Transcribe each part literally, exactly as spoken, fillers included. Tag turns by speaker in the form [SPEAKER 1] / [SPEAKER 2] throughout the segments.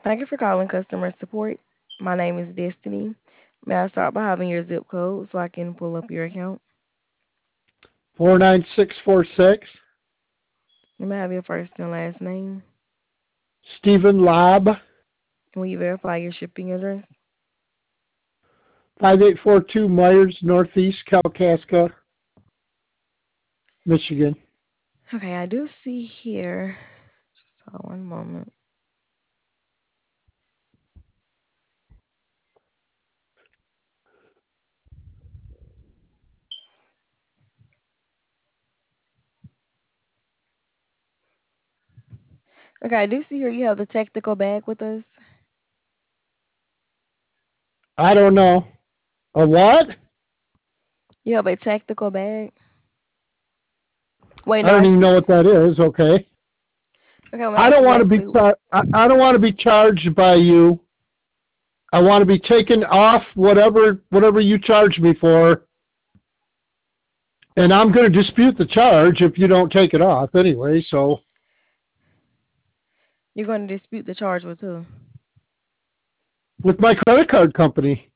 [SPEAKER 1] Thank you for calling customer support. My name is Destiny. May I start by having your zip code so I can pull up your account?
[SPEAKER 2] four nine six four six.
[SPEAKER 1] You may I have your first and last name.
[SPEAKER 2] Stephen Lobb,
[SPEAKER 1] Will you verify your shipping address?
[SPEAKER 2] five eight four two Myers Northeast, Kalkaska, Michigan.
[SPEAKER 1] Okay, I do see here. Just hold one moment. Okay, I do see here you have the technical bag with us.
[SPEAKER 2] I don't know. A what?
[SPEAKER 1] You have a tactical bag. Wait,
[SPEAKER 2] I
[SPEAKER 1] no,
[SPEAKER 2] don't
[SPEAKER 1] I
[SPEAKER 2] even
[SPEAKER 1] see.
[SPEAKER 2] know what that is. Okay.
[SPEAKER 1] Okay, well,
[SPEAKER 2] I don't
[SPEAKER 1] you
[SPEAKER 2] want to be
[SPEAKER 1] actually.
[SPEAKER 2] char- I, I don't want to be charged by you. I want to be taken off whatever whatever you charge me for, and I'm going to dispute the charge if you don't take it off anyway. So
[SPEAKER 1] You're going to dispute the charge with who?
[SPEAKER 2] with my credit card company.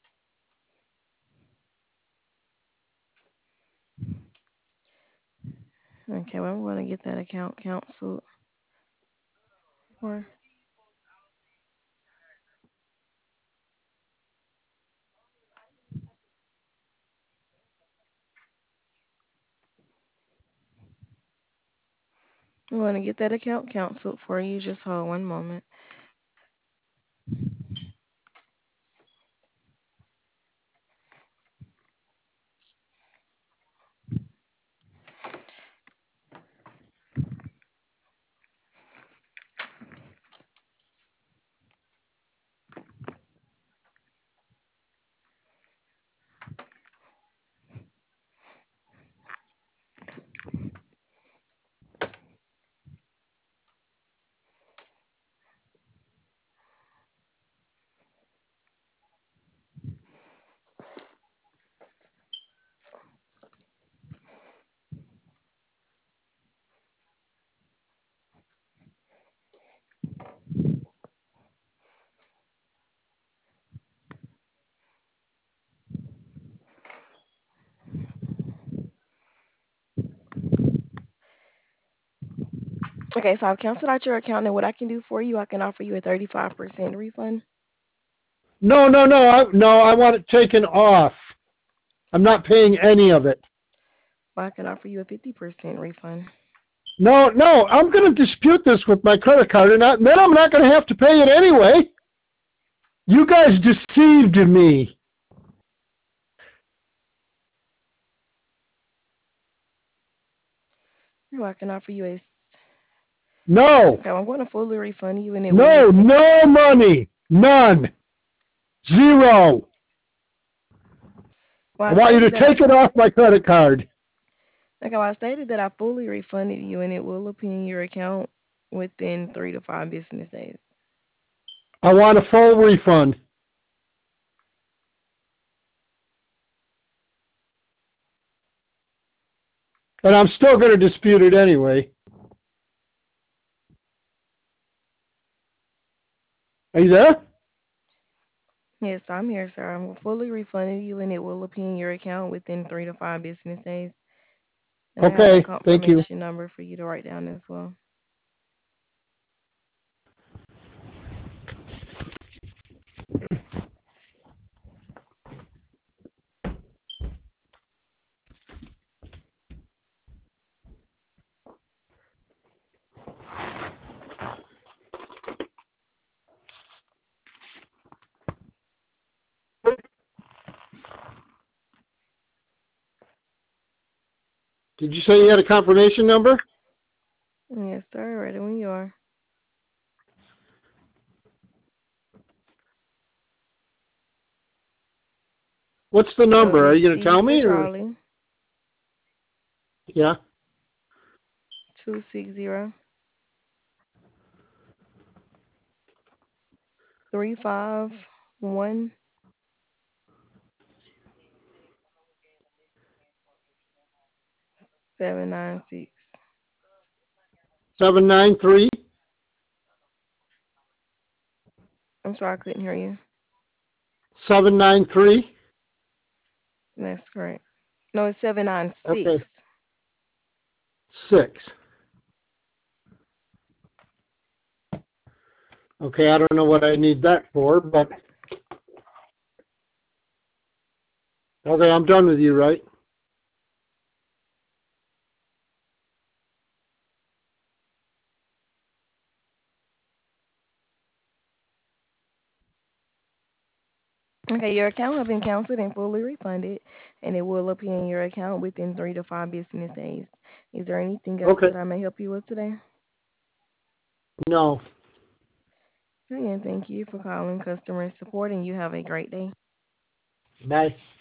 [SPEAKER 1] Okay, well, I'm going to get that account canceled. Or I'm going to get that account canceled for you. Just hold one moment. Okay, so I've canceled out your account, and what I can do for you, I can offer you a thirty-five percent refund.
[SPEAKER 2] No, no, no, I, no. I want it taken off. I'm not paying any of it.
[SPEAKER 1] Or I can offer you a fifty percent refund.
[SPEAKER 2] No, no. I'm going to dispute this with my credit card, and I, then I'm not going to have to pay it anyway. You guys deceived me.
[SPEAKER 1] Or I can offer you a.
[SPEAKER 2] No,
[SPEAKER 1] Okay, well, I'm going to fully refund you, and it will
[SPEAKER 2] no,
[SPEAKER 1] appear.
[SPEAKER 2] no money. None. Zero.
[SPEAKER 1] Well,
[SPEAKER 2] I
[SPEAKER 1] I
[SPEAKER 2] want you to
[SPEAKER 1] stated that I.
[SPEAKER 2] take it off my credit card.
[SPEAKER 1] Okay, well, I stated that I fully refunded you, and it will appear in your account within three to five business days.
[SPEAKER 2] I want a full refund. And I'm still going to dispute it anyway. Are you there?
[SPEAKER 1] Yes, I'm here, sir. I'm fully refunding you, and it will appear in your account within three to five business days. And I have that
[SPEAKER 2] Okay, thank you.
[SPEAKER 1] confirmation number for you to write down as well.
[SPEAKER 2] Did you say you had a confirmation number?
[SPEAKER 1] Yes, sir. Ready when you are.
[SPEAKER 2] What's the
[SPEAKER 1] So
[SPEAKER 2] number? Are
[SPEAKER 1] it's
[SPEAKER 2] you going to
[SPEAKER 1] C
[SPEAKER 2] tell
[SPEAKER 1] for
[SPEAKER 2] me or?
[SPEAKER 1] Charlie,
[SPEAKER 2] Yeah.
[SPEAKER 1] two six zero three five one seven nine six.
[SPEAKER 2] seven nine three.
[SPEAKER 1] I'm sorry I couldn't hear you.
[SPEAKER 2] seven nine three.
[SPEAKER 1] That's correct. No, it's seven nine
[SPEAKER 2] Okay,
[SPEAKER 1] six.
[SPEAKER 2] six. Okay, I don't know what I need that for, but okay, I'm done with you, right?
[SPEAKER 1] Okay, your account has been canceled and fully refunded, and it will appear in your account within three to five business days. Is there anything else
[SPEAKER 2] Okay,
[SPEAKER 1] that I may help you with today?
[SPEAKER 2] no.
[SPEAKER 1] Okay, and thank you for calling customer support, and you have a great day.
[SPEAKER 2] Bye.